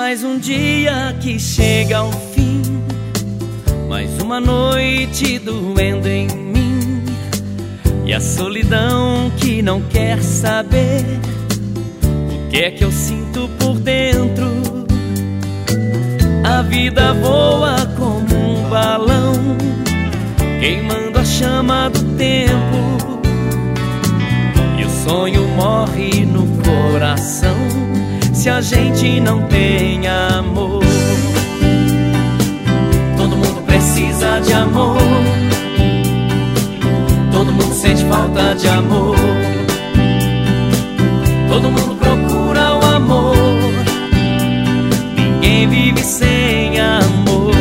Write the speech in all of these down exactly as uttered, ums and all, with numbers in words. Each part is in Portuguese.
Mais um dia que chega ao fim, mais uma noite doendo em mim, e a solidão que não quer saber o que é que eu sinto por dentro. A vida voa como um balão, queimando a chama do tempo, e o sonho morre no coração se a gente não tem amor. Todo mundo precisa de amor, todo mundo sente falta de amor, todo mundo procura o amor, ninguém vive sem amor.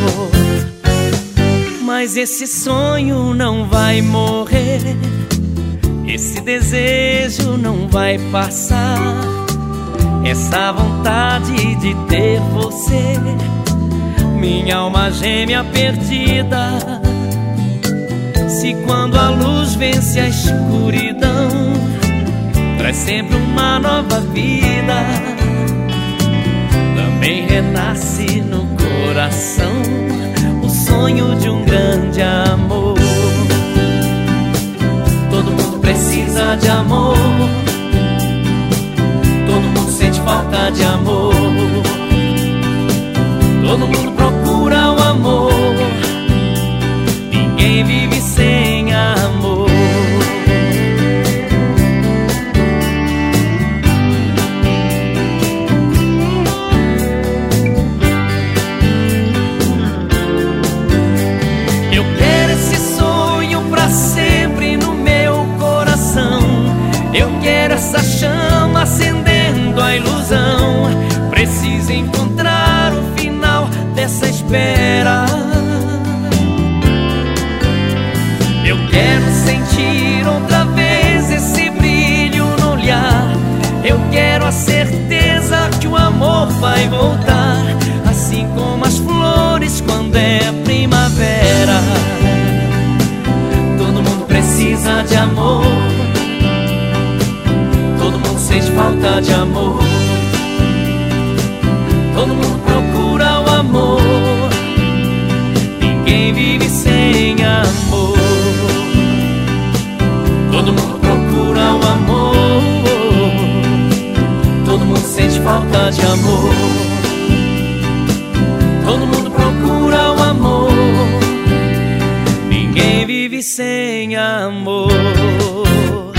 Mas esse sonho não vai morrer, esse desejo não vai passar, essa vontade de ter você, minha alma gêmea perdida. Se quando a luz vence a escuridão, traz sempre uma nova vida, também renasce no coração o sonho de um grande amor. Todo mundo precisa de amor, todo mundo sente falta de amor, todo mundo procura o amor, ninguém vive sem amor. Eu quero esse sonho pra sempre no meu coração, eu quero essa chama acendendo a ilusão. Preciso encontrar o final dessa espera. Eu quero sentir outra vez esse brilho no olhar, eu quero a certeza que o amor vai voltar, assim como as flores quando é primavera. Todo mundo precisa de amor, todo mundo sente falta de amor, todo mundo procura o amor, ninguém vive sem amor. Todo mundo procura o amor, todo mundo sente falta de amor, todo mundo procura o amor, ninguém vive sem amor.